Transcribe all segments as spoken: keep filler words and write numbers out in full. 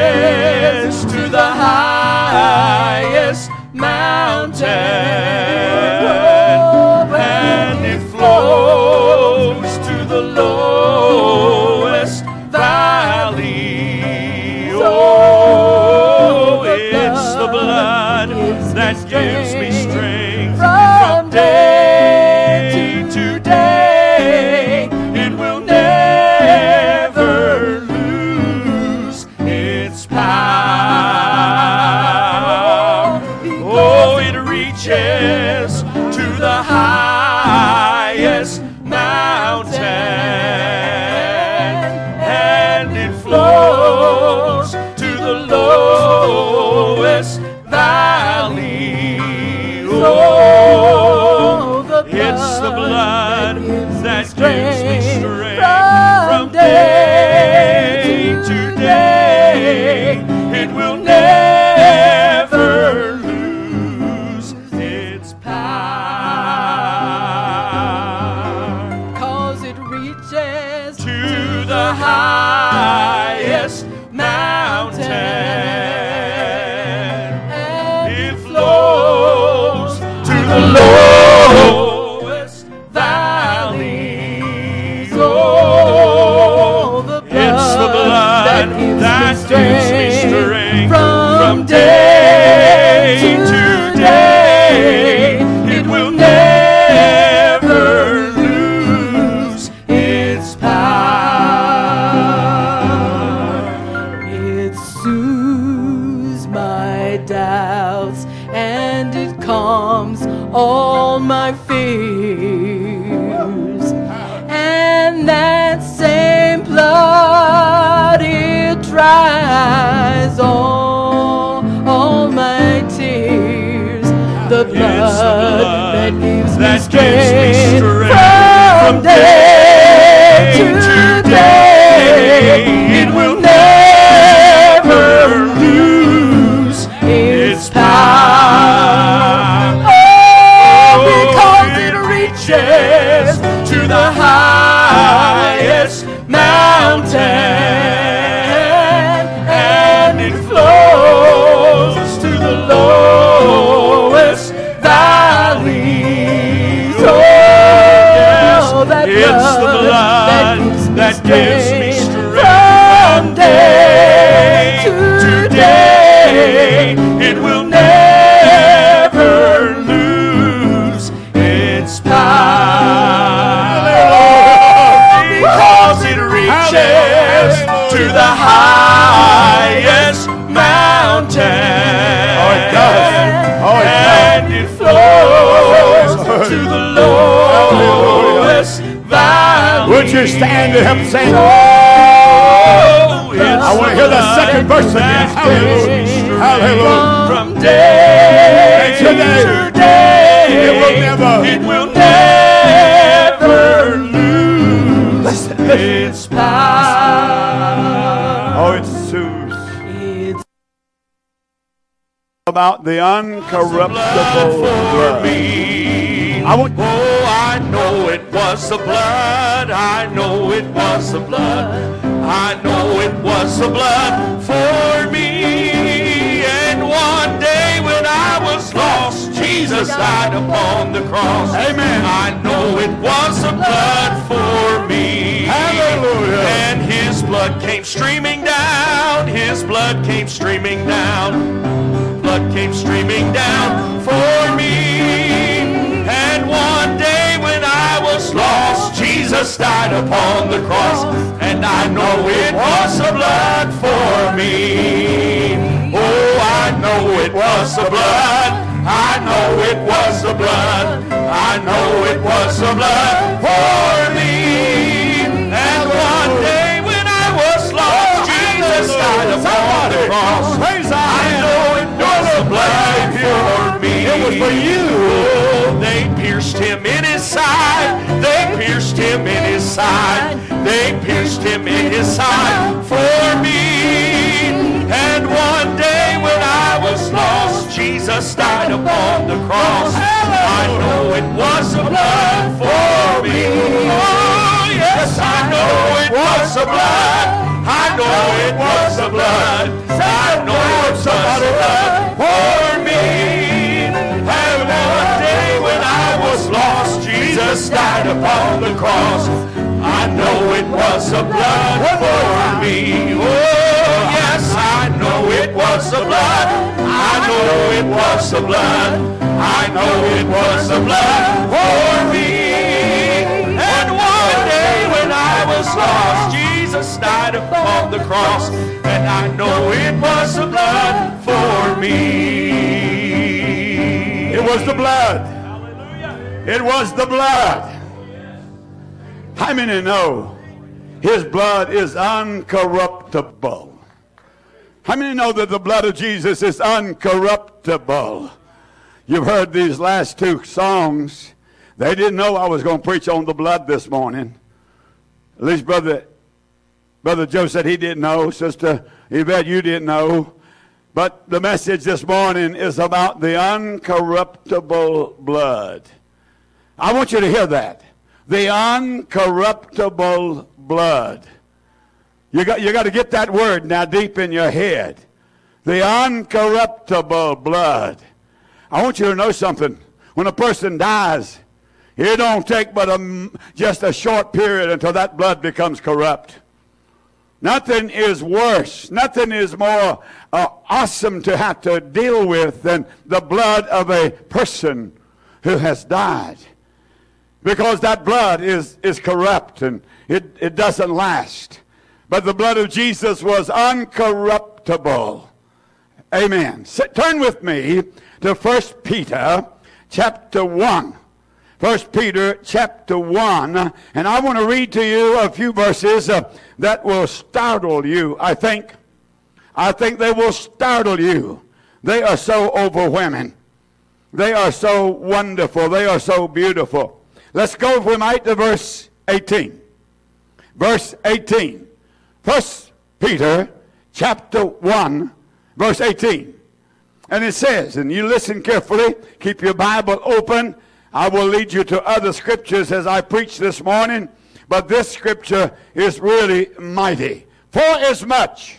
to the highest mountain, and it flows to the lowest valley. Oh, it's the blood that gives me strength from day to day. It will never lose its power. Oh, it reaches to the highest mountain, and it flows to the lowest valley. Oh, it's the blood that gives me strength from day to day. It will never lose its power, 'cause it reaches to the highest mountain, and it flows to the lowest valley. Oh, the blood, it's the blood that gives, that gives me strength from day to day. It will never lose its power. It soothes my doubts and it calms all my fears. And that same blood, it dries all, all my tears. The blood that gives me strength from day to day. It will never lose its power. Oh, because it reaches to the highest mountain, and it flows to the lowest valley. Oh, yes, that it's the blood that gives me strength from day to day. It will never lose its power, because it reaches to the highest mountain. Oh, it does. Oh, it does. And it flows to the lowest valley. Would you stand and help sing? Oh, I want to hear the second verse again. Hallelujah. Hallelujah. From day to day, it will never, it will never lose its power. Oh, it soothes. It's about the uncorruptible blood. I want. Oh, I know it was the blood. I know it was the blood. I know it was the blood for me. And one day when I was lost, Jesus died upon the cross. Amen. I know it was the blood for me. Hallelujah. And His blood came streaming down. His blood came streaming down. Blood came streaming down for me. And one day when I was lost, Jesus died upon the cross, and I know it was the blood for me. Oh, I know it was the blood. I know it was the blood. I know it was the blood for me. And one day when I was lost, Jesus died upon the cross. I know it was the blood for me. It was for you. Oh, they pierced Him in His side. They pierced Him in His side. They pierced Him in His side for me. And one day when I was lost, Jesus died upon the cross. I know it was the blood for me. Oh, yes, I know it was the blood. I know it was the blood. died upon the cross. I know it was the blood for me. Oh, yes, I know it was the blood. I know it was the blood. I know it was the blood for me. And one day when I was lost, Jesus died upon the cross. And I know it was the blood for me. It was the blood. It was the blood. How many know his blood is uncorruptible? How many know that the blood of Jesus is uncorruptible? You've heard these last two songs. They didn't know I was going to preach on the blood this morning. At least Brother, Brother Joe said he didn't know. Sister Yvette, you didn't know. But the message this morning is about the uncorruptible blood. I want you to hear that. The uncorruptible blood. You got, you got to get that word now deep in your head. The uncorruptible blood. I want you to know something. When a person dies, it don't take but a, just a short period until that blood becomes corrupt. Nothing is worse, nothing is more uh, awesome to have to deal with than the blood of a person who has died. Because that blood is, is corrupt and it, it doesn't last. But the blood of Jesus was uncorruptible. Amen. So, turn with me to First Peter chapter one. First Peter chapter one. And I want to read to you a few verses uh, that will startle you, I think. I think they will startle you. They are so overwhelming. They are so wonderful. They are so beautiful. Let's go, if we might, to verse eighteen. Verse eighteen. First Peter chapter one, verse eighteen. And it says, and you listen carefully, keep your Bible open. I will lead you to other scriptures as I preach this morning, but this scripture is really mighty. For as much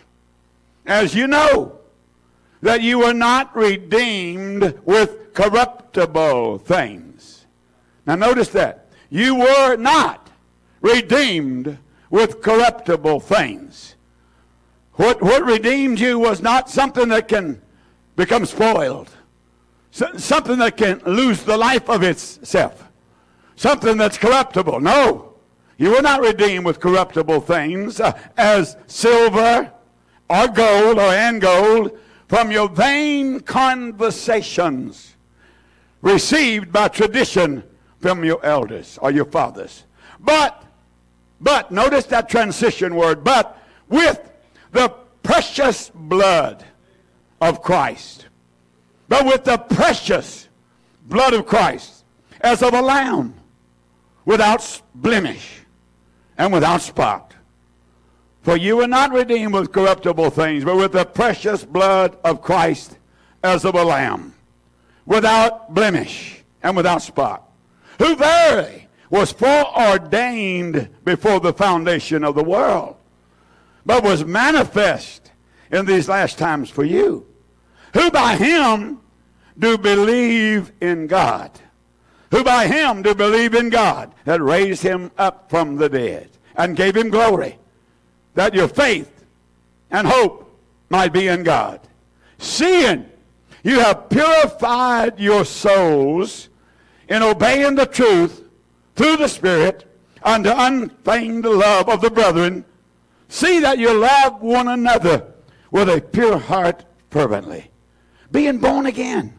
as you know that you were not redeemed with corruptible things. Now notice that. You were not redeemed with corruptible things. What, what redeemed you was not something that can become spoiled. So, something that can lose the life of itself. Something that's corruptible. No. You were not redeemed with corruptible things uh, as silver or gold or and gold from your vain conversations received by tradition from your elders or your fathers. But, but, notice that transition word, but with the precious blood of Christ. But with the precious blood of Christ, as of a lamb, without blemish and without spot. For you were not redeemed with corruptible things, but with the precious blood of Christ, as of a lamb, without blemish and without spot. Who verily was foreordained before the foundation of the world, but was manifest in these last times for you, who by him do believe in God, who by him do believe in God, that raised him up from the dead, and gave him glory, that your faith and hope might be in God. Seeing you have purified your souls in obeying the truth through the Spirit unto unfeigned love of the brethren, see that you love one another with a pure heart fervently. Being born again.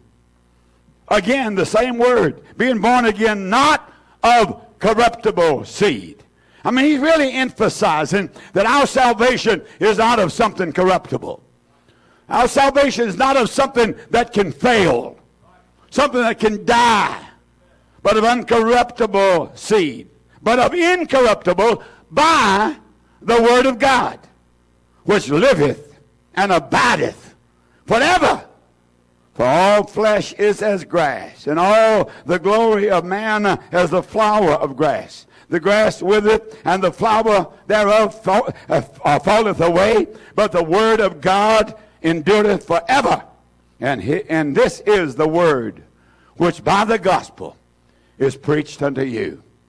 Again, the same word. Being born again, not of corruptible seed. I mean, he's really emphasizing that our salvation is not of something corruptible. Our salvation is not of something that can fail, something that can die, but of uncorruptible seed, but of incorruptible by the word of God, which liveth and abideth forever. For all flesh is as grass, and all the glory of man as the flower of grass. The grass withereth, and the flower thereof fall, uh, falleth away, but the word of God endureth forever. And, he, and this is the word which by the gospel is preached unto you.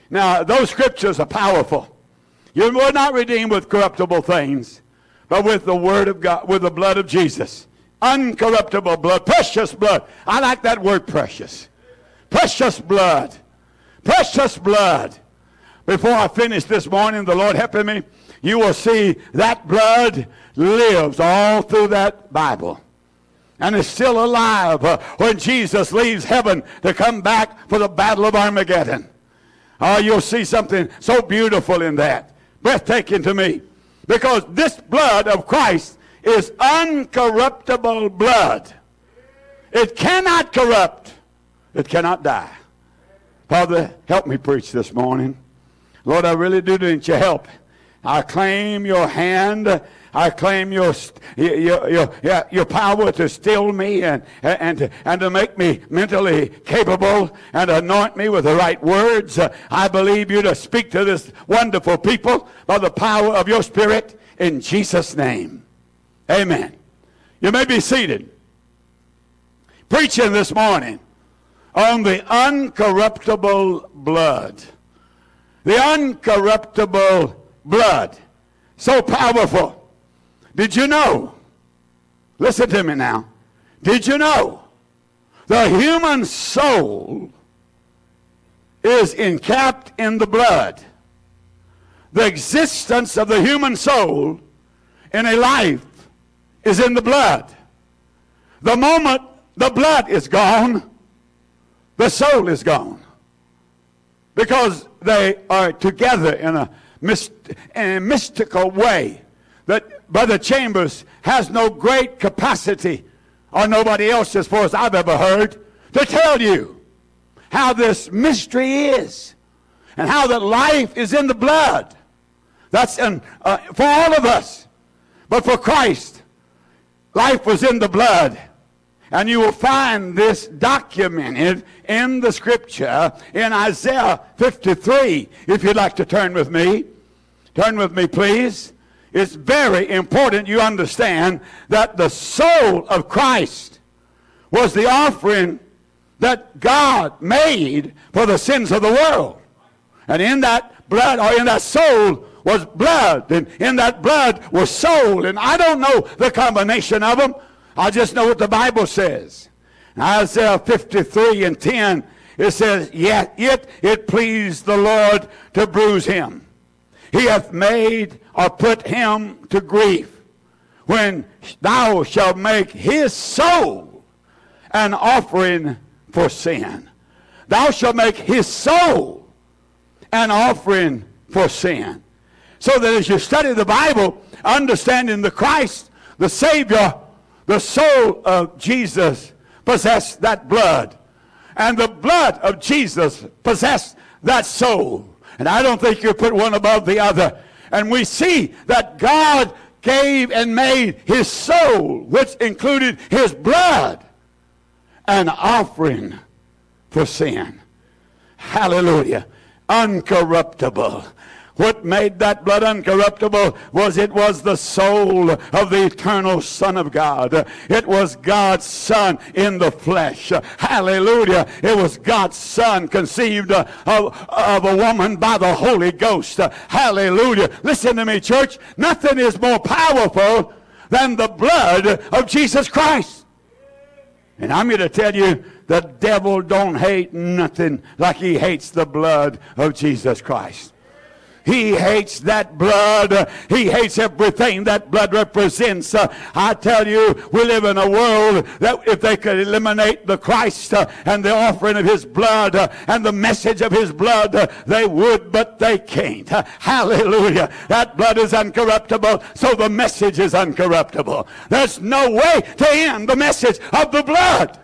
Now, those scriptures are powerful. You were not redeemed with corruptible things, but with the word of God, with the blood of Jesus. Uncorruptible blood, precious blood. I like that word, precious. Precious blood. Precious blood. Before I finish this morning, the Lord helping me, you will see that blood lives all through that Bible. And is still alive uh, when Jesus leaves heaven to come back for the battle of Armageddon. Oh, you'll see something so beautiful in that. Breathtaking to me. Because this blood of Christ is uncorruptible blood. It cannot corrupt. It cannot die. Father, help me preach this morning. Lord, I really do need your help. I claim your hand. I claim your your your, your power to still me and and to, and to make me mentally capable and anoint me with the right words. I believe you to speak to this wonderful people by the power of your Spirit in Jesus' name. Amen. You may be seated. Preaching this morning on the uncorruptible blood. The uncorruptible blood. So powerful. Did you know? Listen to me now. Did you know the human soul is encapped in the blood? The existence of the human soul in a life is in the blood. The moment the blood is gone, the soul is gone. Because they are together in a, myst- in a mystical way that Brother Chambers has no great capacity, or nobody else as far as I've ever heard, to tell you how this mystery is and how that life is in the blood. That's in, uh, for all of us. But for Christ, life was in the blood. And you will find this documented in the scripture in Isaiah fifty-three. If you'd like to turn with me. Turn with me, please. It's very important you understand that the soul of Christ was the offering that God made for the sins of the world. And in that blood, or in that soul, was blood. And in that blood was soul. And I don't know the combination of them. I just know what the Bible says. In Isaiah fifty-three and ten, it says, Yet, yet it pleased the Lord to bruise him. He hath made or put him to grief. When thou shalt make his soul an offering for sin. Thou shalt make his soul an offering for sin. So that as you study the Bible, understanding the Christ, the Savior, the soul of Jesus possessed that blood. And the blood of Jesus possessed that soul. And I don't think you put one above the other. And we see that God gave and made his soul, which included his blood, an offering for sin. Hallelujah. Uncorruptible. What made that blood uncorruptible was it was the soul of the eternal Son of God. It was God's Son in the flesh. Hallelujah. It was God's Son conceived of, of a woman by the Holy Ghost. Hallelujah. Listen to me, church. Nothing is more powerful than the blood of Jesus Christ. And I'm here to tell you, the devil don't hate nothing like he hates the blood of Jesus Christ. He hates that blood. He hates everything that blood represents. Uh, I tell you, we live in a world that if they could eliminate the Christ uh, and the offering of his blood uh, and the message of his blood, uh, they would, but they can't. Uh, hallelujah. That blood is uncorruptible, so the message is uncorruptible. There's no way to end the message of the blood.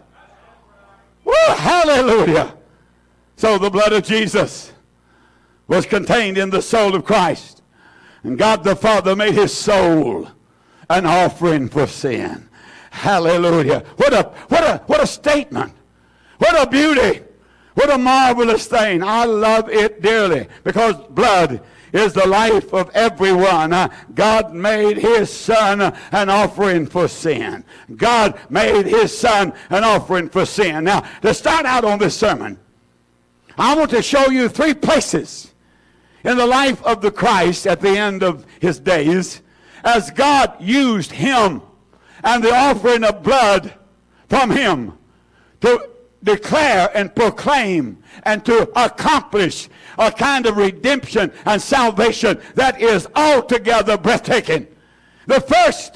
Woo, hallelujah. So the blood of Jesus was contained in the soul of Christ. And God the Father made his soul an offering for sin. Hallelujah. What a, what a, what a statement. What a beauty. What a marvelous thing. I love it dearly because blood is the life of everyone. Uh, God made his Son uh, an offering for sin. God made his Son an offering for sin. Now, to start out on this sermon, I want to show you three places in the life of the Christ at the end of his days as God used him and the offering of blood from him to declare and proclaim and to accomplish a kind of redemption and salvation that is altogether breathtaking. The first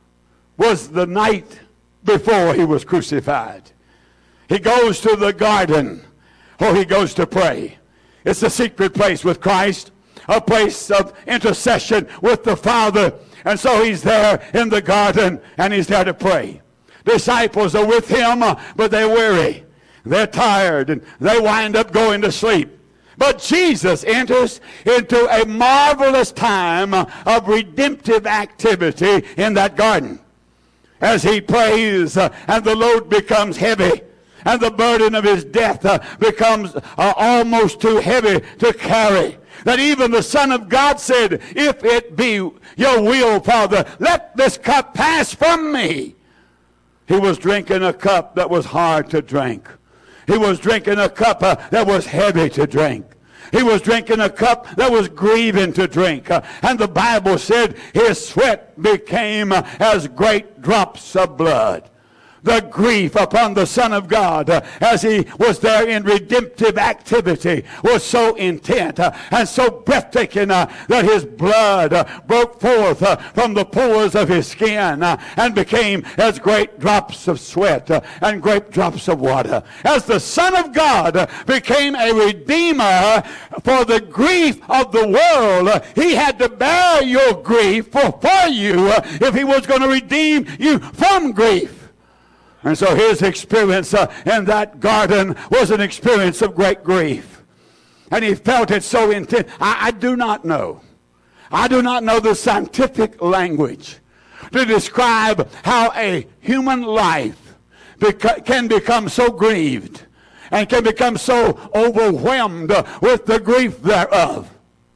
was the night before he was crucified. He goes to the garden, or he goes to pray. It's a secret place with Christ, a place of intercession with the Father. And so he's there in the garden, and he's there to pray. Disciples are with him, but they're weary. They're tired, and they wind up going to sleep. But Jesus enters into a marvelous time of redemptive activity in that garden. As he prays, uh, and the load becomes heavy, and the burden of his death uh, becomes uh, almost too heavy to carry, that even the Son of God said, if it be your will, Father, let this cup pass from me. He was drinking a cup that was hard to drink. He was drinking a cup uh, that was heavy to drink. He was drinking a cup that was grieving to drink. Uh, and the Bible said his sweat became uh, as great drops of blood. The grief upon the Son of God uh, as he was there in redemptive activity was so intent uh, and so breathtaking uh, that his blood uh, broke forth uh, from the pores of his skin uh, and became as great drops of sweat uh, and great drops of water. As the Son of God uh, became a redeemer for the grief of the world, uh, he had to bear your grief for, for you uh, if he was going to redeem you from grief. And so his experience uh, in that garden was an experience of great grief. And he felt it so intense. I, I do not know. I do not know the scientific language to describe how a human life beca- can become so grieved and can become so overwhelmed uh, with the grief thereof.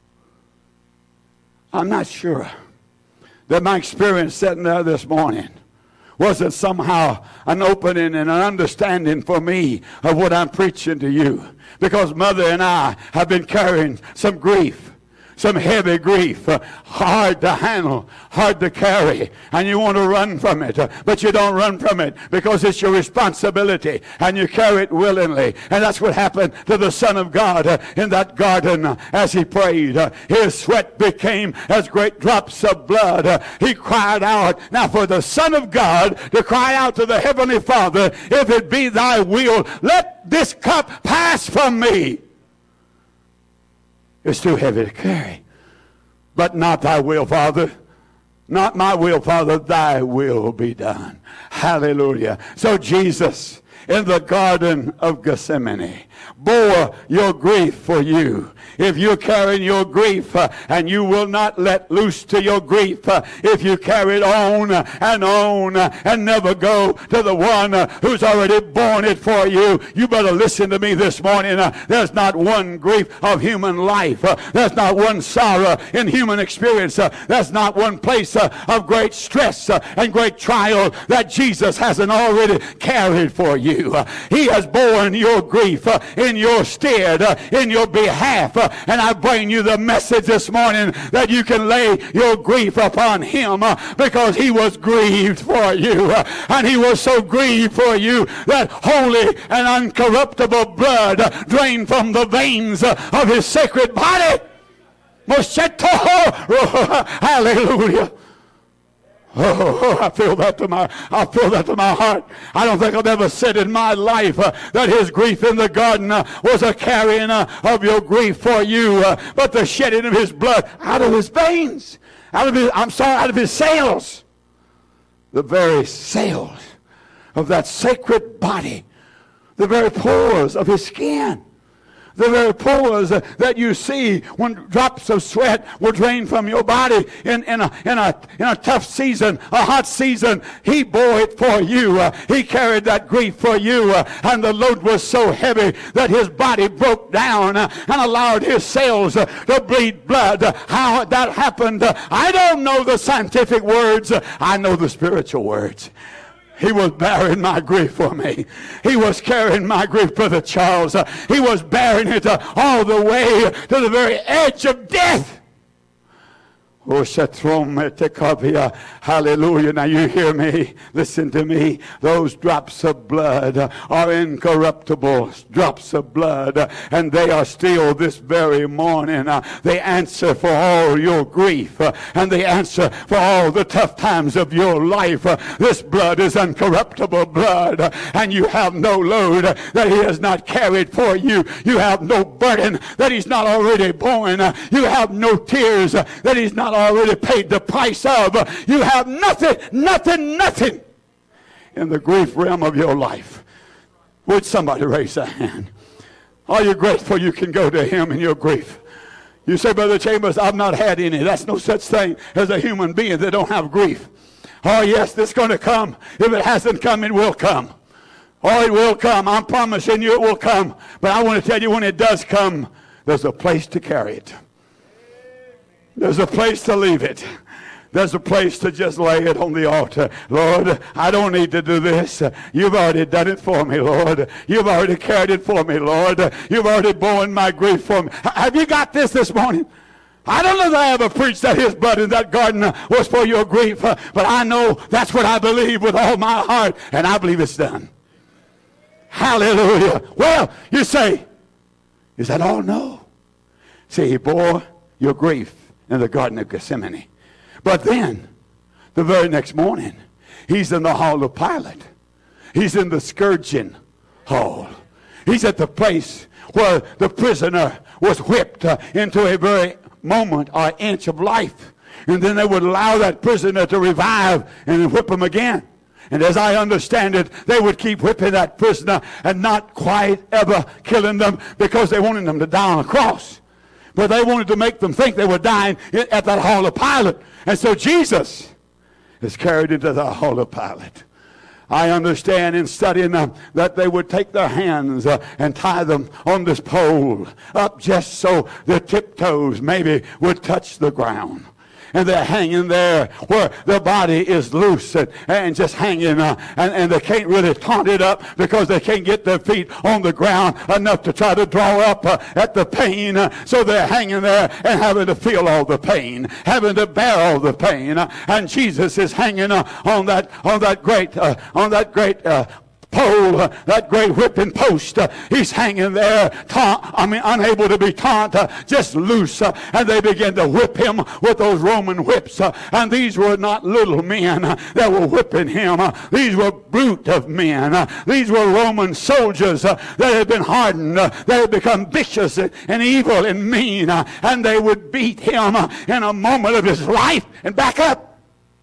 I'm not sure that my experience sitting there this morning wasn't somehow an opening and an understanding for me of what I'm preaching to you. Because Mother and I have been carrying some grief, some heavy grief, uh, hard to handle, hard to carry, and you want to run from it, uh, but you don't run from it because it's your responsibility, and you carry it willingly. And that's what happened to the Son of God uh, in that garden uh, as he prayed. Uh, his sweat became as great drops of blood. Uh, he cried out. Now for the Son of God to cry out to the Heavenly Father, if it be thy will, let this cup pass from me. It's too heavy to carry. But not thy will, Father. Not my will, Father. Thy will be done. Hallelujah. So Jesus, in the Garden of Gethsemane, bore your grief for you. If you're carrying your grief uh, and you will not let loose to your grief, uh, if you carry it on uh, and on uh, and never go to the one uh, who's already borne it for you, you better listen to me this morning. Uh, there's not one grief of human life. Uh, there's not one sorrow in human experience. Uh, there's not one place uh, of great stress uh, and great trial that Jesus hasn't already carried for you. Uh, he has borne your grief uh, in your stead, uh, in your behalf. Uh, and I bring you the message this morning that you can lay your grief upon him uh, because he was grieved for you. Uh, and he was so grieved for you that holy and uncorruptible blood uh, drained from the veins uh, of his sacred body. Hallelujah. Oh, I feel that to my, I feel that to my heart. I don't think I've ever said in my life uh, that his grief in the garden uh, was a carrying uh, of your grief for you, uh, but the shedding of his blood out of his veins, out of his, I'm sorry, out of his sails, the very sails of that sacred body, the very pores of his skin. The very pores uh, that you see when drops of sweat were drained from your body in, in, a, in, a, in a tough season, a hot season. He bore it for you. Uh, he carried that grief for you. Uh, and the load was so heavy that his body broke down uh, and allowed his sails uh, to bleed blood. Uh, how that happened, uh, I don't know the scientific words. Uh, I know the spiritual words. He was bearing my grief for me. He was carrying my grief, Brother Charles. Uh, he was bearing it uh, all the way to the very edge of death. Oh, hallelujah. Now you hear me. Listen to me. Those drops of blood are incorruptible drops of blood, and they are still this very morning. They answer for all your grief, and they answer for all the tough times of your life. This blood is uncorruptible blood, and you have no load that he has not carried for you. You have no burden that he's not already borne. You have no tears that he's not already paid the price of. You have nothing, nothing, nothing in the grief realm of your life. Would somebody raise a hand? Are you grateful you can go to him in your grief? You say, Brother Chambers, I've not had any. That's no such thing as a human being that don't have grief. Oh yes, it's going to come. If it hasn't come, it will come. Oh, it will come. I'm promising you it will come. But I want to tell you, when it does come, there's a place to carry it. There's a place to leave it. There's a place to just lay it on the altar. Lord, I don't need to do this. You've already done it for me, Lord. You've already carried it for me, Lord. You've already borne my grief for me. Have you got this this morning? I don't know that I ever preached that his blood in that garden was for your grief, but I know that's what I believe with all my heart, and I believe it's done. Hallelujah. Well, you say, is that all? No. See, he bore your grief in the Garden of Gethsemane. But then, the very next morning, he's in the hall of Pilate. He's in the scourging hall. He's at the place where the prisoner was whipped uh, into a very moment or inch of life. And then they would allow that prisoner to revive and whip him again. And as I understand it, they would keep whipping that prisoner and not quite ever killing them because they wanted them to die on a cross. But they wanted to make them think they were dying at that hall of Pilate. And so Jesus is carried into the hall of Pilate. I understand in studying them that they would take their hands uh, and tie them on this pole up just so their tiptoes maybe would touch the ground. And they're hanging there where their body is loose and, and just hanging. Uh, and, and they can't really taunt it up because they can't get their feet on the ground enough to try to draw up uh, at the pain. Uh, so they're hanging there and having to feel all the pain, having to bear all the pain. Uh, and Jesus is hanging uh, on that on that great uh, on that great uh, pole, uh, that great whipping post. Uh, he's hanging there, taunt, I mean, unable to be taunt, uh, just loose. Uh, and they begin to whip him with those Roman whips. Uh, and these were not little men uh, that were whipping him. Uh, these were brute of men. Uh, these were Roman soldiers uh, that had been hardened. Uh, they had become vicious and, and evil and mean. Uh, and they would beat him uh, in a moment of his life and back up.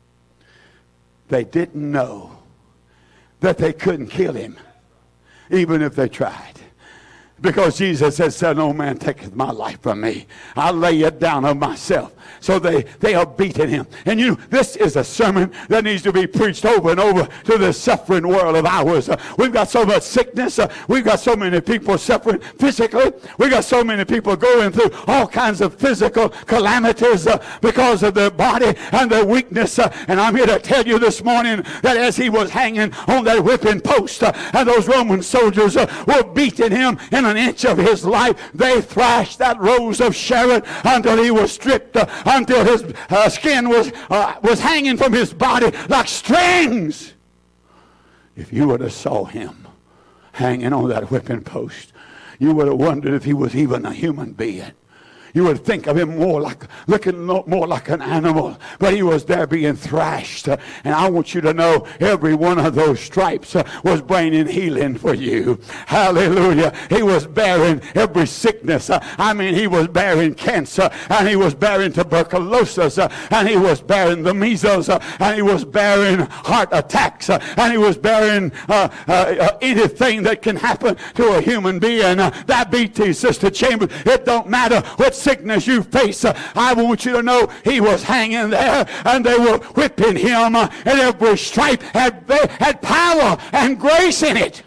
They didn't know that they couldn't kill him, even if they tried. Because Jesus said, "Son, no man taketh my life from me. I lay it down of myself." So they, they are beating him. And you know, this is a sermon that needs to be preached over and over to this suffering world of ours. Uh, we've got so much sickness. Uh, we've got so many people suffering physically. We've got so many people going through all kinds of physical calamities uh, because of their body and their weakness. Uh, and I'm here to tell you this morning that as he was hanging on that whipping post uh, and those Roman soldiers uh, were beating him in an inch of his life, they thrashed that Rose of Sharon until he was stripped, uh, until his uh, skin was uh, was hanging from his body like strings. If you would have saw him hanging on that whipping post, you would have wondered if he was even a human being. You would think of him more like, looking more like an animal. But he was there being thrashed. And I want you to know every one of those stripes was bringing healing for you. Hallelujah. He was bearing every sickness. I mean, he was bearing cancer. And he was bearing tuberculosis. And he was bearing the measles. And he was bearing heart attacks. And he was bearing uh, uh, anything that can happen to a human being. Diabetes, Sister Chambers. It don't matter what sickness you face. Uh, I want you to know he was hanging there and they were whipping him uh, and every stripe had, had power and grace in it.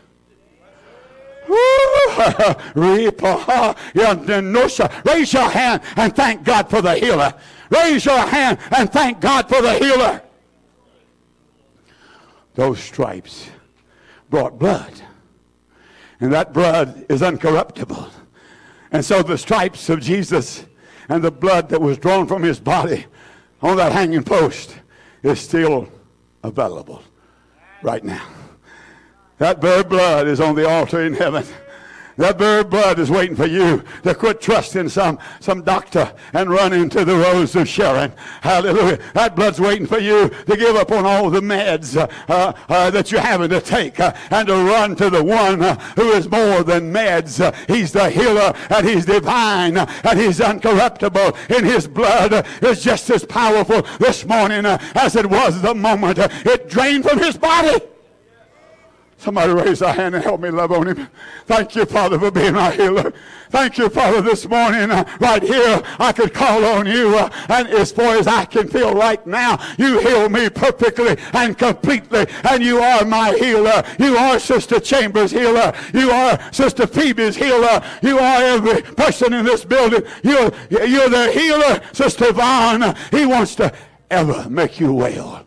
Raise your hand and thank God for the healer. Raise your hand and thank God for the healer. those stripes brought blood. And that blood is uncorruptible. And so the stripes of Jesus and the blood that was drawn from his body on that hanging post is still available right now. That very blood is on the altar in heaven. That very blood is waiting for you to quit trusting some, some doctor and run into the Rose of Sharon. Hallelujah. That blood's waiting for you to give up on all the meds uh, uh, uh, that you're having to take uh, and to run to the one uh, who is more than meds. Uh, he's the healer, and he's divine, uh, and he's uncorruptible. In his blood uh, is just as powerful this morning uh, as it was the moment uh, it drained from his body. Somebody raise a hand and help me love on him. Thank you, Father, for being my healer. Thank you, Father, this morning, uh, right here, I could call on you, uh, and as far as I can feel right now, you heal me perfectly and completely, and you are my healer. You are Sister Chambers' healer. You are Sister Phoebe's healer. You are every person in this building. You're, you're the healer, Sister Vaughn. He wants to ever make you well.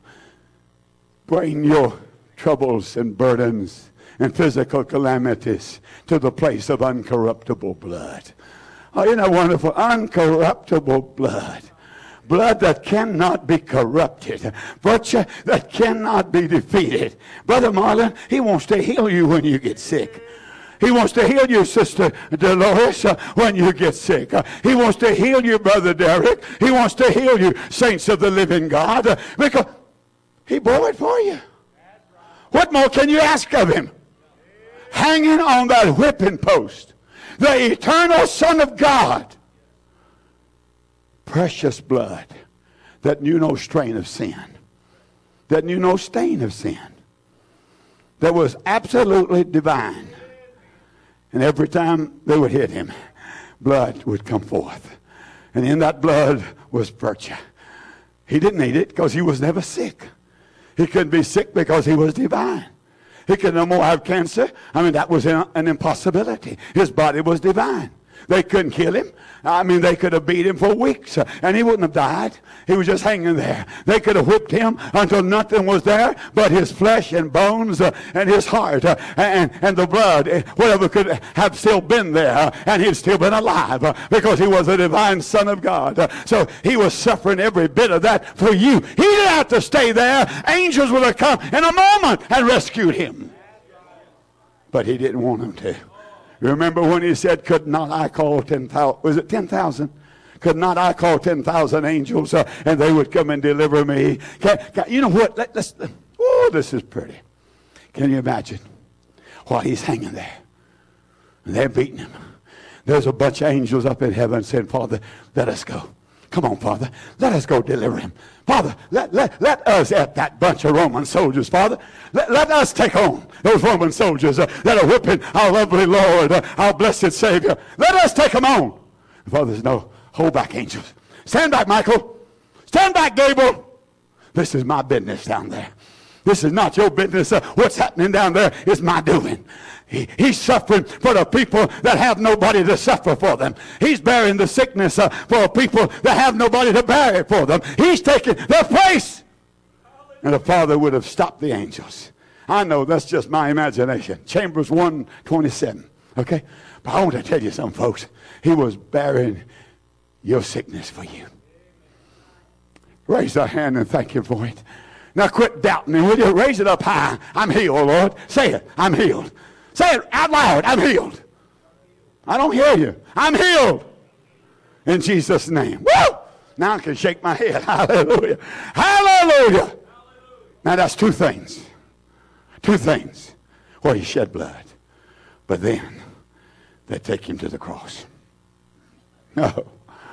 Bring your troubles and burdens and physical calamities to the place of uncorruptible blood. Oh, isn't that wonderful? Uncorruptible blood. Blood that cannot be corrupted. Virtue that cannot be defeated. Brother Marlon, he wants to heal you when you get sick. He wants to heal you, Sister Dolores, uh, when you get sick. Uh, he wants to heal you, Brother Derek. He wants to heal you, saints of the living God, uh, because he bore it for you. What more can you ask of him? Hanging on that whipping post, the eternal Son of God. Precious blood that knew no strain of sin, that knew no stain of sin, that was absolutely divine. And every time they would hit him, blood would come forth. And in that blood was virtue. He didn't need it because he was never sick. He couldn't be sick because he was divine. He could no more have cancer. I mean, that was an impossibility. His body was divine. They couldn't kill him. I mean, they could have beat him for weeks, uh, and he wouldn't have died. He was just hanging there. They could have whipped him until nothing was there but his flesh and bones uh, and his heart uh, and, and the blood, uh, whatever could have still been there, uh, and he'd still been alive uh, because he was a divine Son of God. Uh, so he was suffering every bit of that for you. He didn't have to stay there. Angels would have come in a moment and rescued him. But he didn't want them to. Remember when he said, could not I call ten thousand, was it ten thousand? Could not I call ten thousand angels uh, and they would come and deliver me? Can, can, you know what? Let, let's, oh, this is pretty. Can you imagine? While he's hanging there, and they're beating him. There's a bunch of angels up in heaven saying, Father, let us go. Come on, Father. Let us go deliver him. Father, let, let, let us at that bunch of Roman soldiers, Father. Let, let us take on those Roman soldiers uh, that are whipping our lovely Lord, uh, our blessed Savior. Let us take them on. Father says, no, hold back, angels. Stand back, Michael. Stand back, Gabriel. This is my business down there. This is not your business. Uh, what's happening down there is my doing. He, he's suffering for the people that have nobody to suffer for them. He's bearing the sickness uh, for people that have nobody to bear it for them. He's taking their place. And the Father would have stopped the angels. I know that's just my imagination. Chambers one twenty-seven. Okay? But I want to tell you something, folks. He was bearing your sickness for you. Raise a hand and thank him for it. Now quit doubting him. Will you raise it up high? I'm healed, Lord. Say it. I'm healed. Say it out loud. I'm healed. I don't hear you. I'm healed. In Jesus' name. Woo! Now I can shake my head. Hallelujah. Hallelujah. Now that's two things. Two things. Well, he shed blood. But then they take him to the cross. No.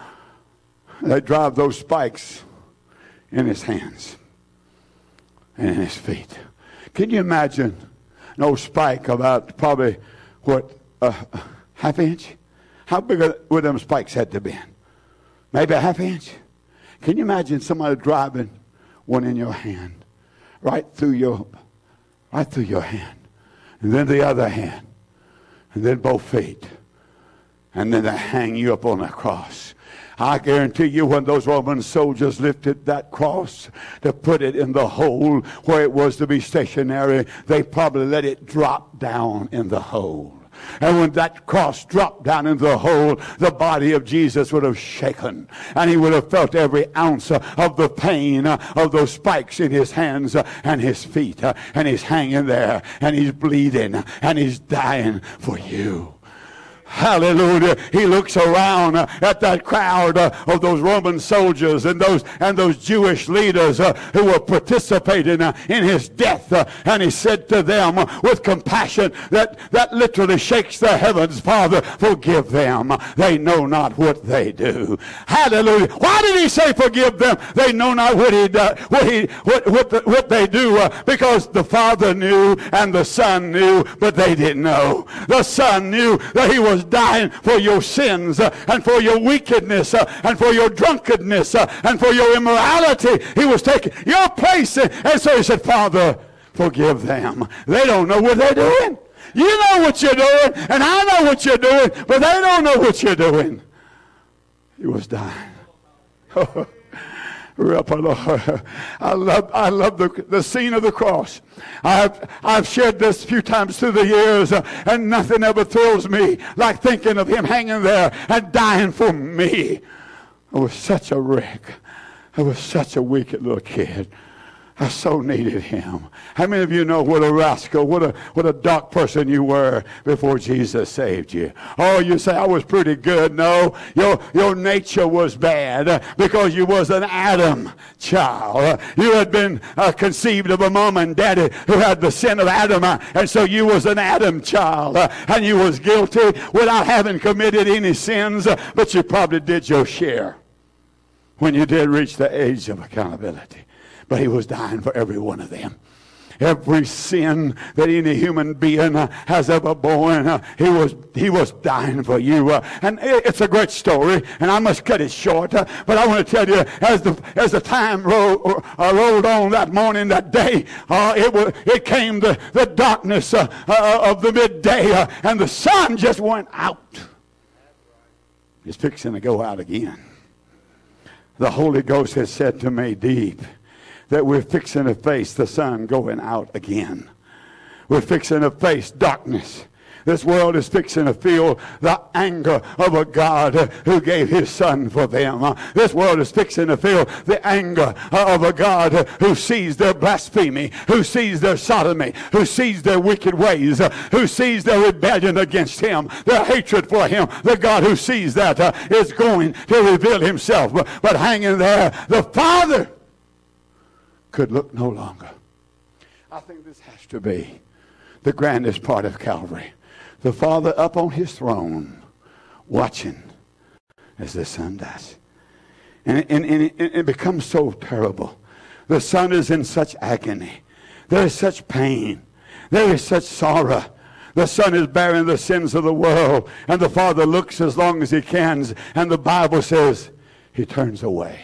They drive those spikes in his hands and in his feet. Can you imagine an old spike about probably, what, a half inch? How big would them spikes had to be? Maybe a half inch? Can you imagine somebody driving one in your hand, right through your, right through your hand, and then the other hand, and then both feet, and then they hang you up on a cross. I guarantee you when those Roman soldiers lifted that cross to put it in the hole where it was to be stationary, they probably let it drop down in the hole. And when that cross dropped down into the hole, the body of Jesus would have shaken. And he would have felt every ounce of the pain of those spikes in his hands and his feet. And he's hanging there, and he's bleeding, and he's dying for you. Hallelujah. He looks around uh, at that crowd uh, of those Roman soldiers and those and those Jewish leaders uh, who were participating uh, in his death. Uh, and he said to them uh, with compassion that, that literally shakes the heavens, Father, forgive them. They know not what they do. Hallelujah. Why did he say forgive them? They know not what he uh, what he what what, the, what they do uh, because the Father knew and the Son knew, but they didn't know. The Son knew that he was dying for your sins uh, and for your wickedness uh, and for your drunkenness uh, and for your immorality. He was taking your place. Uh, and so he said, Father, forgive them. They don't know what they're doing. You know what you're doing, and I know what you're doing, but they don't know what you're doing. He was dying. I love, I love the, the scene of the cross. I've, I've shared this a few times through the years, uh, and nothing ever thrills me like thinking of him hanging there and dying for me. I was such a wreck. I was such a wicked little kid. I so needed him. How many of you know what a rascal, what a what a dark person you were before Jesus saved you? Oh, you say, I was pretty good. No, your, your nature was bad because you was an Adam child. You had been uh, conceived of a mom and daddy who had the sin of Adam, uh, and so you was an Adam child, uh, and you was guilty without having committed any sins, uh, but you probably did your share when you did reach the age of accountability. But he was dying for every one of them. Every sin that any human being uh, has ever borne, uh, he was he was dying for you. Uh, and it, it's a great story, and I must cut it short. Uh, but I want to tell you, as the as the time rolled, uh, rolled on that morning, that day, uh, it was it came the the darkness uh, uh, of the midday, uh, and the sun just went out. It's fixing to go out again. The Holy Ghost has said to me deep that we're fixing to face the sun going out again. We're fixing to face darkness. This world is fixing to feel the anger of a God who gave his son for them. This world is fixing to feel the anger of a God who sees their blasphemy, who sees their sodomy, who sees their wicked ways, who sees their rebellion against him, their hatred for him. The God who sees that uh, is going to reveal himself. But, but hanging there, the Father could look no longer. I think this has to be the grandest part of Calvary. The Father up on his throne, watching as the Son dies. And, and, and it, it becomes so terrible. The Son is in such agony. There is such pain. There is such sorrow. The Son is bearing the sins of the world. And the Father looks as long as he can. And the Bible says he turns away.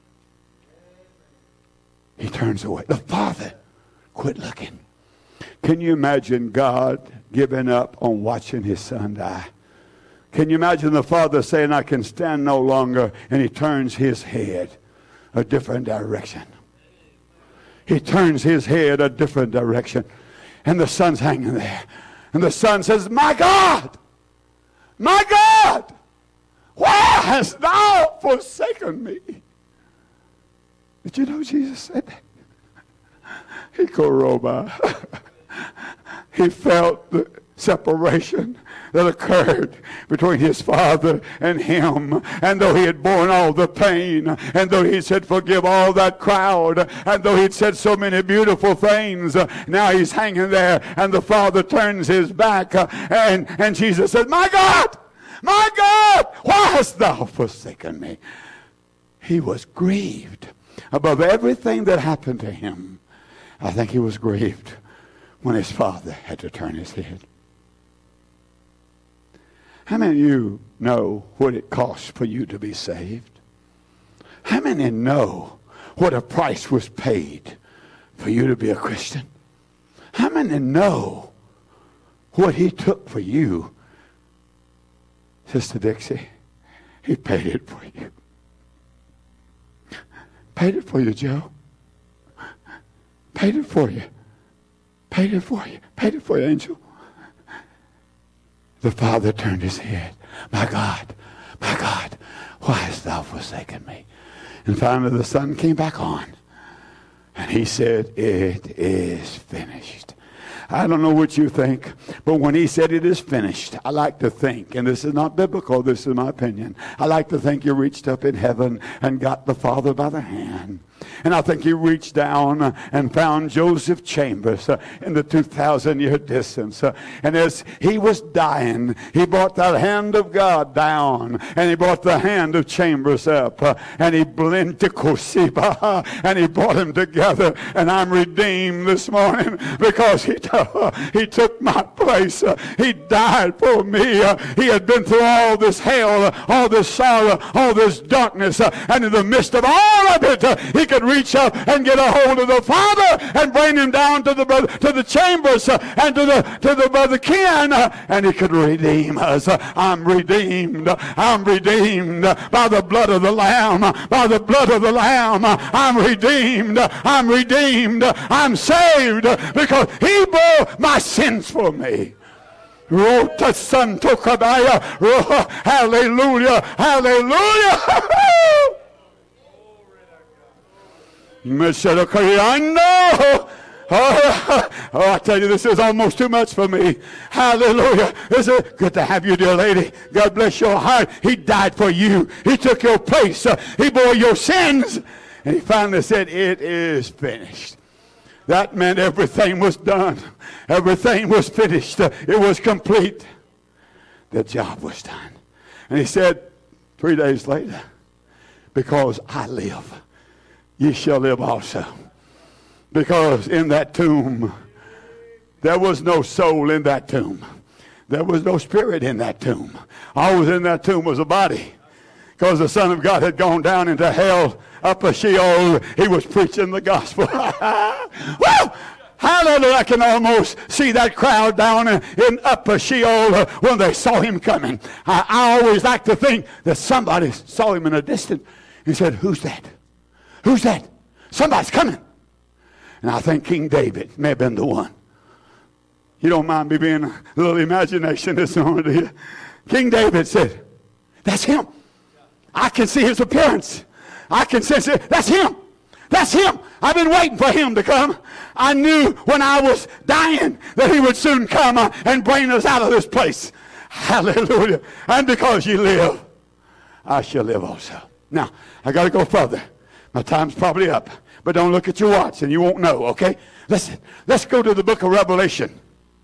He turns away. The Father quit looking. Can you imagine God giving up on watching his Son die? Can you imagine the Father saying, I can stand no longer, and he turns his head a different direction. He turns his head a different direction. And the Son's hanging there. And the Son says, my God, my God, why hast thou forsaken me? Did you know Jesus said that? He koroba. He felt the separation that occurred between his Father and him. And though he had borne all the pain, and though he said forgive all that crowd, and though he'd said so many beautiful things, now he's hanging there, and the Father turns his back, and, and Jesus said, my God, my God, why hast thou forsaken me? He was grieved. Above everything that happened to him, I think he was grieved when his Father had to turn his head. How many of you know what it costs for you to be saved? How many know what a price was paid for you to be a Christian? How many know what he took for you? Sister Dixie, He paid it for you. Paid it for you, Joe. Paid it for you. Paid it for you. Paid it for you, Angel. The father turned his head. My God, my God, why hast thou forsaken me? And finally the son came back on. And he said, it is finished. I don't know what you think, but when he said it is finished, I like to think, and this is not biblical, this is my opinion, I like to think you reached up in heaven and got the Father by the hand. And I think he reached down and found Joseph Chambers uh, in the two thousand year distance. Uh, and as he was dying, he brought the hand of God down. And he brought the hand of Chambers up. Uh, and he blended Kosiba. And he brought them together. And I'm redeemed this morning because he, uh, he took my place. Uh, he died for me. Uh, he had been through all this hell, uh, all this sorrow, all this darkness. Uh, and in the midst of all of it, uh, he could reach up and get a hold of the Father and bring him down to the brother, to the Chambers uh, and to the to the brother Ken, uh, and he could redeem us. Uh, I'm redeemed. I'm redeemed by the blood of the Lamb. By the blood of the Lamb, I'm redeemed. I'm redeemed. I'm saved because He bore my sins for me. Rota Santo Kadaya. Hallelujah. Hallelujah. Oh, oh, I tell you, this is almost too much for me. Hallelujah. This is good to have you, dear lady. God bless your heart. He died for you. He took your place. Uh, he bore your sins. And he finally said, it is finished. That meant everything was done. Everything was finished. Uh, it was complete. The job was done. And he said, three days later, because I live, ye shall live also. Because in that tomb, there was no soul in that tomb. There was no spirit in that tomb. All was in that tomb was a body. Because the Son of God had gone down into hell, up a Sheol. He was preaching the gospel. Well, hallelujah. I can almost see that crowd down in upper Sheol when they saw him coming. I, I always like to think that somebody saw him in a distance and said, who's that? Who's that? Somebody's coming. And I think King David may have been the one. You don't mind me being a little imagination this morning, do you? King David said, that's him. I can see his appearance. I can sense it. That's him. That's him. I've been waiting for him to come. I knew when I was dying that he would soon come uh, and bring us out of this place. Hallelujah. And because you live, I shall live also. Now, I got to go further. My time's probably up. But don't look at your watch and you won't know, okay? Listen, let's go to the book of Revelation.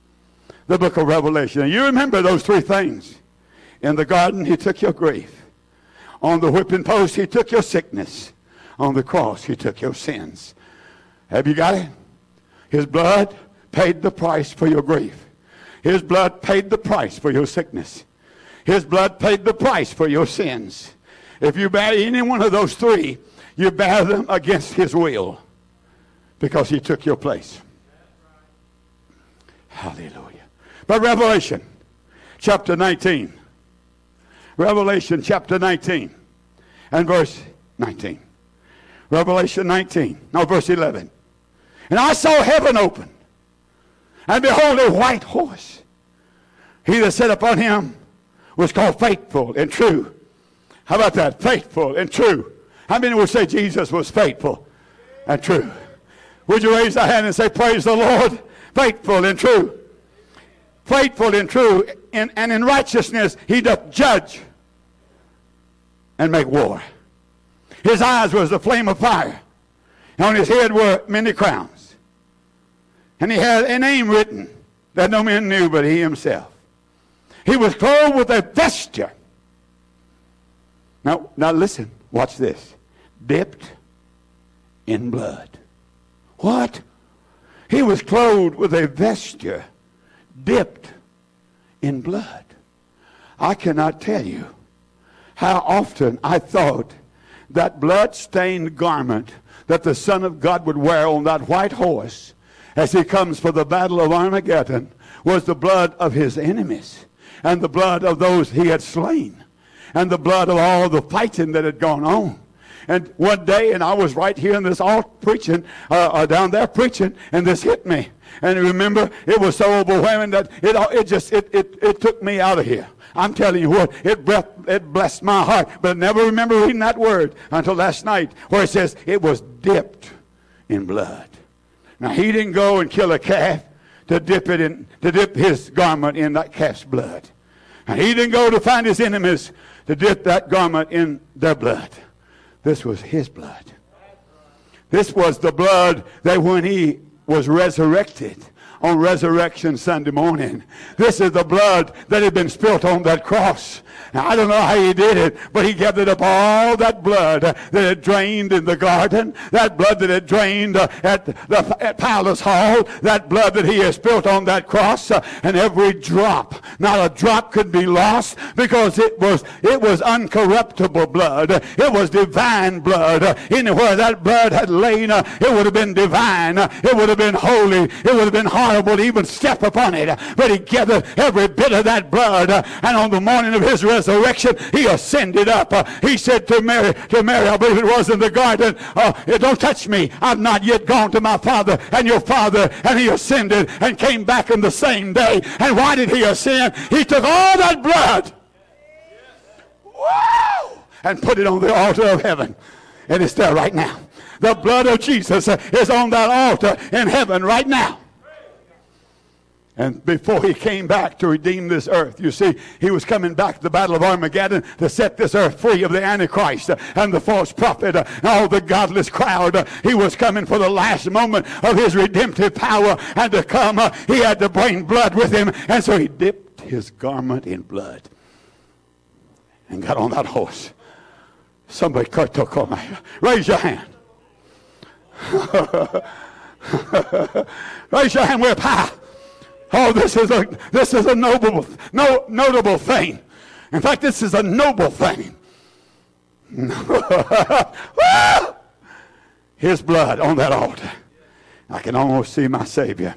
The book of Revelation. And you remember those three things. In the garden, he took your grief. On the whipping post, he took your sickness. On the cross, he took your sins. Have you got it? His blood paid the price for your grief. His blood paid the price for your sickness. His blood paid the price for your sins. If you bear any one of those three, you bear them against his will because he took your place. Hallelujah. But Revelation chapter nineteen. Revelation chapter nineteen and verse nineteen. Revelation nineteen, no, verse eleven. And I saw heaven open, and behold, a white horse. He that sat upon him was called Faithful and True. How about that? Faithful and true. How many would say Jesus was faithful and true? Would you raise a hand and say, praise the Lord? Faithful and true. Faithful and true. And, and in righteousness he doth judge and make war. His eyes was the flame of fire. And on his head were many crowns. And he had a name written that no man knew but he himself. He was clothed with a vesture. Now, now listen. Watch this. Dipped in blood. What? He was clothed with a vesture dipped in blood. I cannot tell you how often I thought that blood-stained garment that the Son of God would wear on that white horse as he comes for the battle of Armageddon was the blood of his enemies and the blood of those he had slain. and the blood of all the fighting that had gone on. And one day, and I was right here in this altar preaching, uh, uh, down there preaching, and this hit me. And remember, it was so overwhelming that it, it just, it, it, it took me out of here. I'm telling you what, it, breath, it blessed my heart. But I never remember reading that word until last night, where it says it was dipped in blood. Now, he didn't go and kill a calf to dip it in, to dip his garment in that calf's blood. And he didn't go to find his enemies to dip that garment in their blood. This was his blood. This was the blood that when he was resurrected on Resurrection Sunday morning, this is the blood that had been spilt on that cross. Now, I don't know how he did it, but he gathered up all that blood that had drained in the garden, that blood that had drained uh, at the at Pilate's Hall, that blood that he had spilt on that cross, uh, and every drop, not a drop could be lost, because it was it was uncorruptible blood. It was divine blood. Uh, anywhere that blood had lain, uh, it would have been divine. Uh, it would have been holy. It would have been horrible to even step upon it. Uh, but he gathered every bit of that blood, uh, and on the morning of his resurrection, he ascended up. Uh, he said to Mary, to Mary, I believe it was in the garden, uh, don't touch me. I've not yet gone to my Father and your Father. And he ascended and came back in the same day. And why did he ascend? He took all that blood, wow, and put it on the altar of heaven. And it's there right now. The blood of Jesus uh, is on that altar in heaven right now. And before he came back to redeem this earth, you see, he was coming back to the battle of Armageddon to set this earth free of the Antichrist uh, and the false prophet uh, and all the godless crowd. Uh, he was coming for the last moment of his redemptive power, and to come, uh, he had to bring blood with him. And so he dipped his garment in blood and got on that horse. Somebody took on that. Raise your hand. Raise your hand up high. Oh, this is a this is a noble, no notable thing. In fact, this is a noble thing. His blood on that altar. I can almost see my Savior.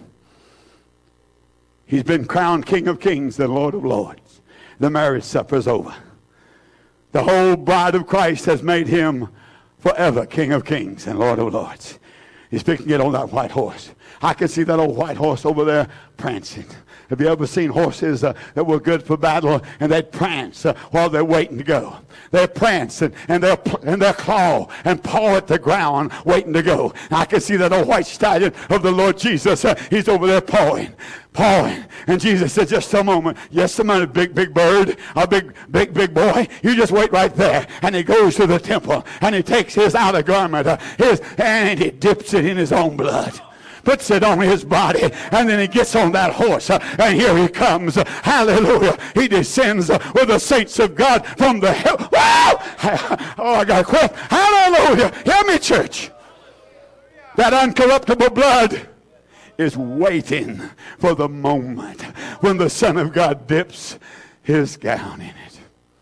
He's been crowned King of Kings and Lord of Lords. The marriage supper is over. The whole bride of Christ has made him forever King of Kings and Lord of Lords. He's picking it on that white horse. I can see that old white horse over there prancing. Have you ever seen horses uh, that were good for battle, and they'd prance uh, while they're waiting to go? They're prancing, and they'll and they'll claw and paw at the ground, waiting to go. I can see that old white stallion of the Lord Jesus. Uh, he's over there pawing, pawing. And Jesus said, just a moment. Just a minute, big, big bird, a big, big, big boy. You just wait right there. And he goes to the temple, and he takes his outer garment, uh, his, and he dips it in his own blood. Puts it on his body, and then he gets on that horse, uh, and here he comes. Uh, hallelujah. He descends uh, with the saints of God from the hill. Wow! Oh, I got to quit. Hallelujah. Hear me, church. That uncorruptible blood is waiting for the moment when the Son of God dips his gown in it.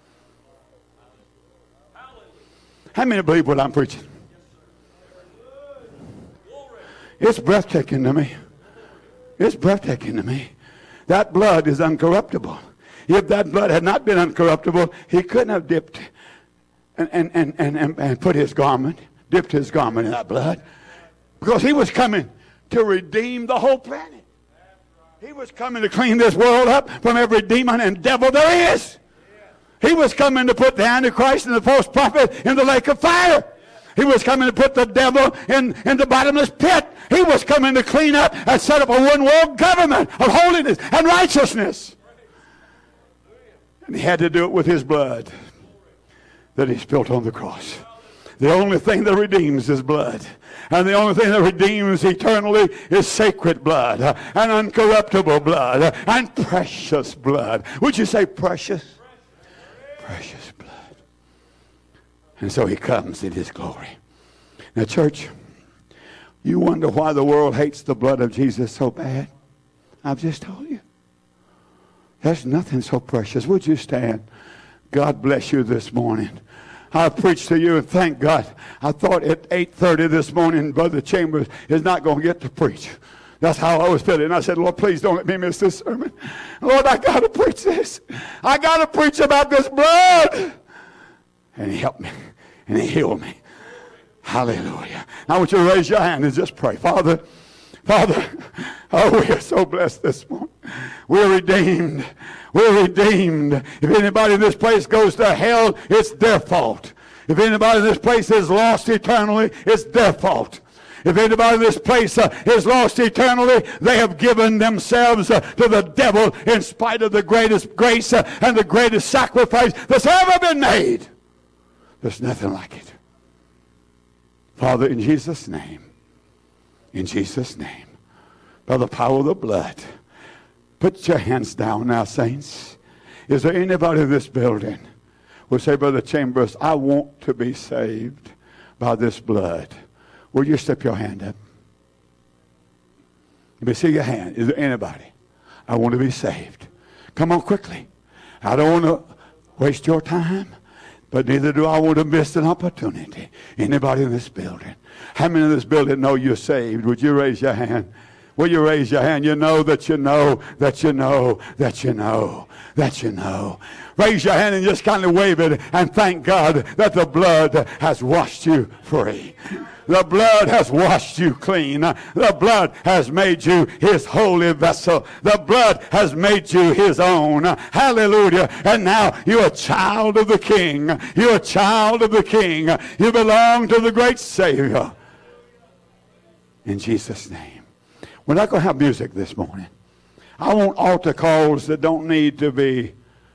How many believe what I'm preaching? It's breathtaking to me. It's breathtaking to me. That blood is uncorruptible. If that blood had not been uncorruptible, he couldn't have dipped and, and, and, and, and, and put his garment, dipped his garment in that blood. Because he was coming to redeem the whole planet. He was coming to clean this world up from every demon and devil there is. He was coming to put the Antichrist and the false prophet in the lake of fire. He was coming to put the devil in, in the bottomless pit. He was coming to clean up and set up a one-world government of holiness and righteousness. And he had to do it with his blood that he spilled on the cross. The only thing that redeems is blood. And the only thing that redeems eternally is sacred blood, uh, and uncorruptible blood, uh, and precious blood. Would you say precious? Precious blood. And so he comes in his glory. Now, church, you wonder why the world hates the blood of Jesus so bad? I've just told you. There's nothing so precious. Would you stand? God bless you this morning. I preached to you, and thank God. I thought at eight thirty this morning, Brother Chambers is not going to get to preach. That's how I was feeling. I said, Lord, please don't let me miss this sermon. Lord, I got to preach this. I got to preach about this blood. And he helped me. And he healed me. Hallelujah. Now I want you to raise your hand and just pray. Father, Father, oh, we are so blessed this morning. We're redeemed. We're redeemed. If anybody in this place goes to hell, it's their fault. If anybody in this place is lost eternally, it's their fault. If anybody in this place uh, is lost eternally, they have given themselves uh, to the devil in spite of the greatest grace uh, and the greatest sacrifice that's ever been made. There's nothing like it. Father, in Jesus' name, in Jesus' name, by the power of the blood, put your hands down now, saints. Is there anybody in this building who will say, Brother Chambers, I want to be saved by this blood? Will you step your hand up? Let me see your hand. Is there anybody? I want to be saved. Come on quickly. I don't want to waste your time, but neither do I want to miss an opportunity. Anybody in this building? How many in this building know you're saved? Would you raise your hand? Will you raise your hand? You know that you know that you know that you know that you know. Raise your hand and just kind of wave it and thank God that the blood has washed you free. The blood has washed you clean. The blood has made you his holy vessel. The blood has made you his own. Hallelujah. And now you're a child of the King. You're a child of the King. You belong to the great Savior. In Jesus' name. We're not going to have music this morning. I want altar calls that don't need to be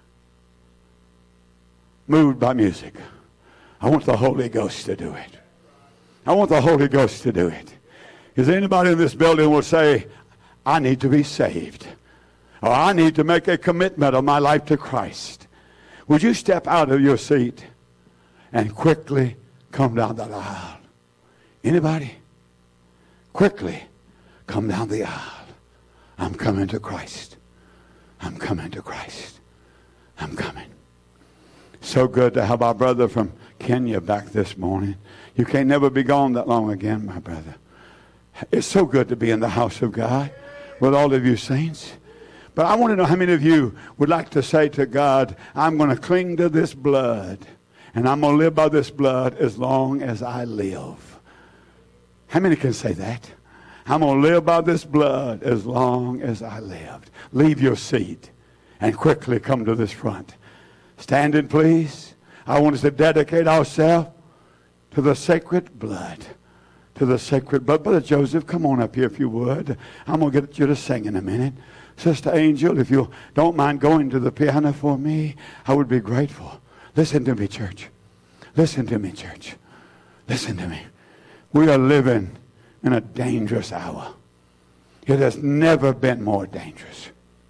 moved by music. I want the Holy Ghost to do it. I want the Holy Ghost to do it. Is there anybody in this building will say, I need to be saved, or I need to make a commitment of my life to Christ? Would you step out of your seat and quickly come down the aisle? Anybody? Quickly come down the aisle. I'm coming to Christ. I'm coming to Christ. I'm coming. So good to have our brother from Kenya back this morning. You can't never be gone that long again, my brother. It's so good to be in the house of God with all of you saints. But I want to know how many of you would like to say to God, I'm going to cling to this blood, and I'm going to live by this blood as long as I live. How many can say that? I'm going to live by this blood as long as I lived. Leave your seat and quickly come to this front. Standing, please. I want us to dedicate ourselves to the sacred blood. To the sacred blood. Brother Joseph, come on up here if you would. I'm going to get you to sing in a minute. Sister Angel, if you don't mind going to the piano for me, I would be grateful. Listen to me, church. Listen to me, church. Listen to me. We are living in a dangerous hour. It has never been more dangerous.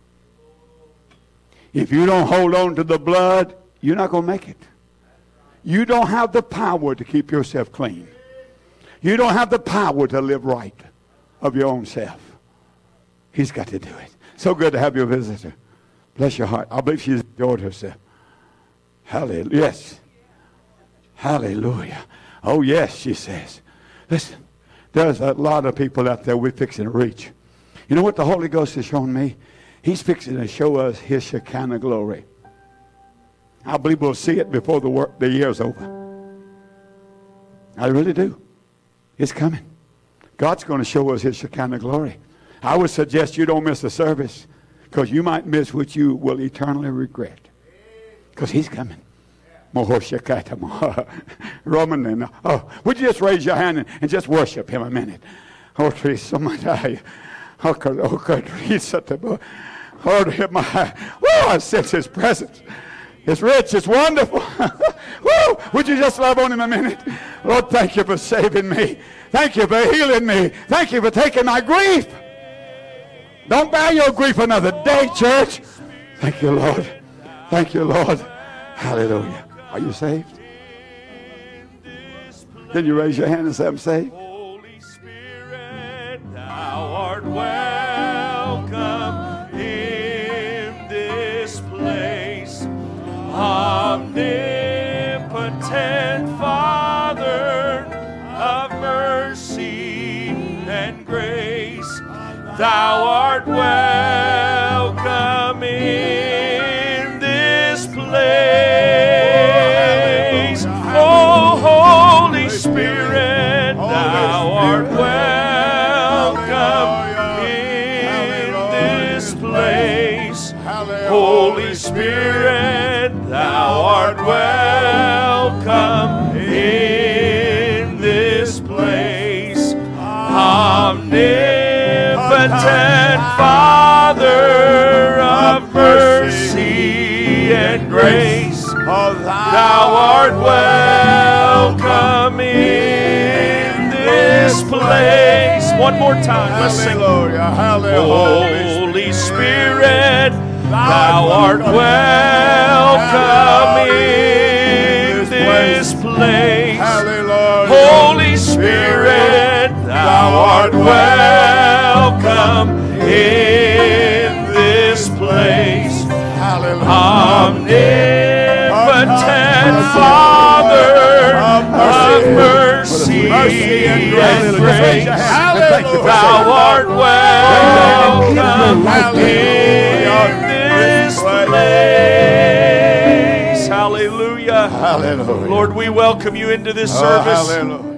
If you don't hold on to the blood, you're not going to make it. You don't have the power to keep yourself clean. You don't have the power to live right of your own self. He's got to do it. So good to have your visitor. Bless your heart. I believe she's enjoyed herself. Hallelujah. Yes. Hallelujah. Oh, yes, she says. Listen, there's a lot of people out there we're fixing to reach. You know what the Holy Ghost has shown me? He's fixing to show us his Shekinah glory. I believe we'll see it before the, work, the year's over. I really do. It's coming. God's going to show us his Shekinah glory. I would suggest you don't miss the service, because you might miss what you will eternally regret. Because he's coming. Roman, oh, would you just raise your hand and, and just worship him a minute? Oh, somebody. Oh, oh, oh, my. Whoa, I sense his presence. It's rich. It's wonderful. Woo! Would you just love on him a minute? Lord, thank you for saving me. Thank you for healing me. Thank you for taking my grief. Don't bear your grief another day, church. Thank you, Lord. Thank you, Lord. Hallelujah. Are you saved? Can you raise your hand and say, I'm saved? Holy Spirit, thou art welcome in this place. Omnipotent Father of mercy and grace, art welcome in this place. Oh, Holy Spirit, thou art welcome in this place. Holy Spirit, thou art welcome in this place. Omnipotent Father of mercy and grace, thou art welcome in this place. One more time, let's sing. Holy Spirit, thou art welcome in this place. Holy Spirit, thou art welcome in this place. Omnipotent Father of mercy and grace, thou art welcome in this place. Hallelujah. Hallelujah. Lord, we welcome you into this Oh, service. hallelujah.